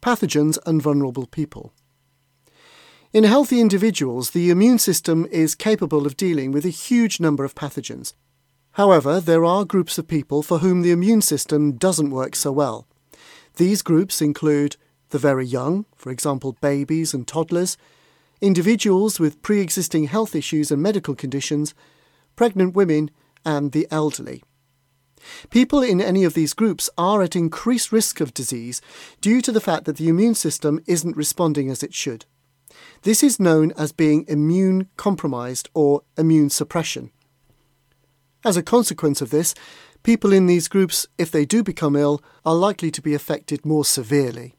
pathogens and vulnerable people. In healthy individuals, the immune system is capable of dealing with a huge number of pathogens. However, there are groups of people for whom the immune system doesn't work so well. These groups include the very young, for example babies and toddlers, individuals with pre-existing health issues and medical conditions, pregnant women, and the elderly. People in any of these groups are at increased risk of disease due to the fact that the immune system isn't responding as it should. This is known as being immune compromised or immune suppression. As a consequence of this, people in these groups, if they do become ill, are likely to be affected more severely.